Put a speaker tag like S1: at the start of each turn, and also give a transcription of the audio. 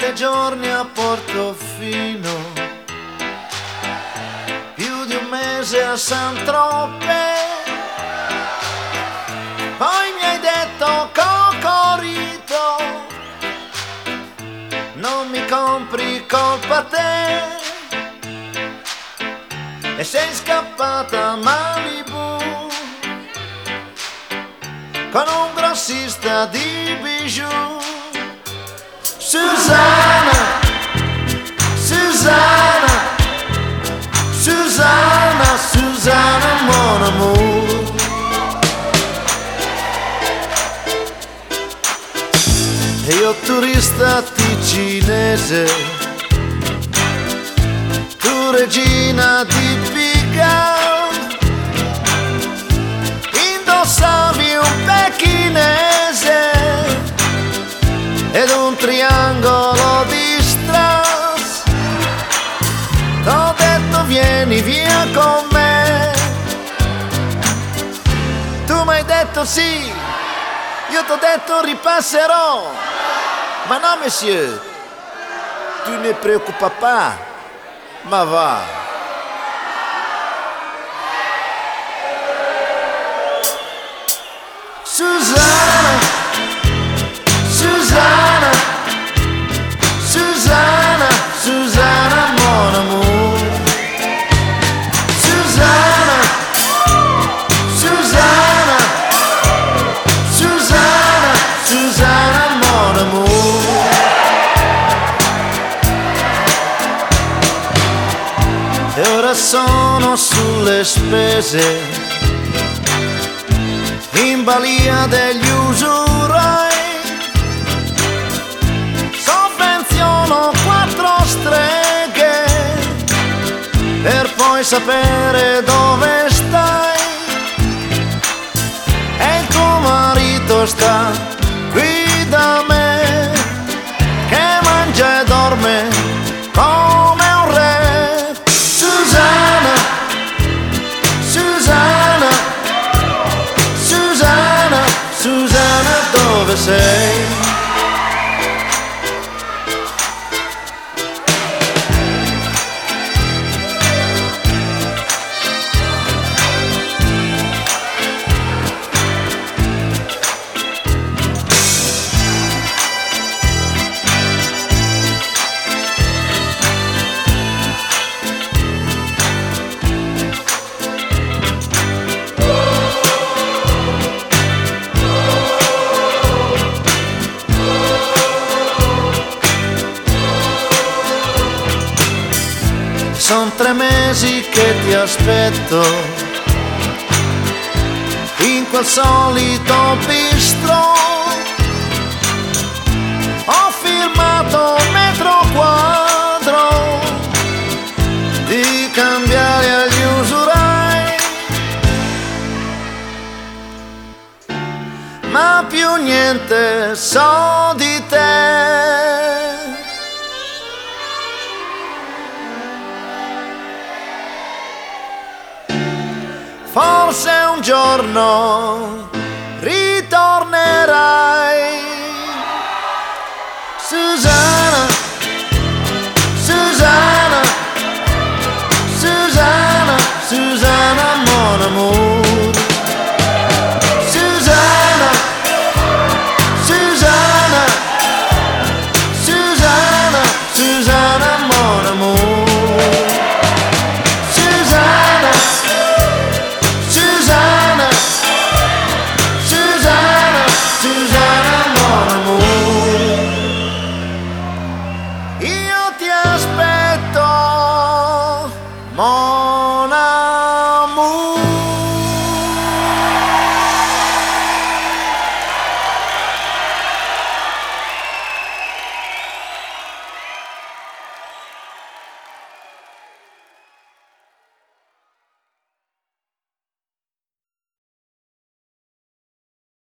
S1: 3 giorni a Portofino, più di un mese a Saint-Tropez. Poi mi hai detto Cocorito, non mi compri, colpa te. E sei scappata a Malibu con un grossista di bijou. Susanna, Susanna, Susanna, Susanna, mon amour. E io turista ticinese, tu regina di Pigalle, indossavi un pechinese ed un triangolo di strass. T'ho detto vieni via con me, tu m'hai detto sì, io t'ho detto ripasserò. Ma no monsieur, tu ne preoccupa pas, ma va. Susanna, Susanna, Susanna, Susanna, mon amour. Susanna, Susanna, Susanna, Susanna, mon amour. E ora sono sulle spese, in balia degli usurai. Sovvenziono 4 streghe per poi sapere dove stai. E il tuo marito sta qui da me, che mangia e dorme come un re. Susanna, Susanna, Susanna, Susanna, dove sei? Son 3 mesi che ti aspetto in quel solito bistro. Ho firmato un metro quadro di cambiare agli usurai, ma più niente so di te. Forse un giorno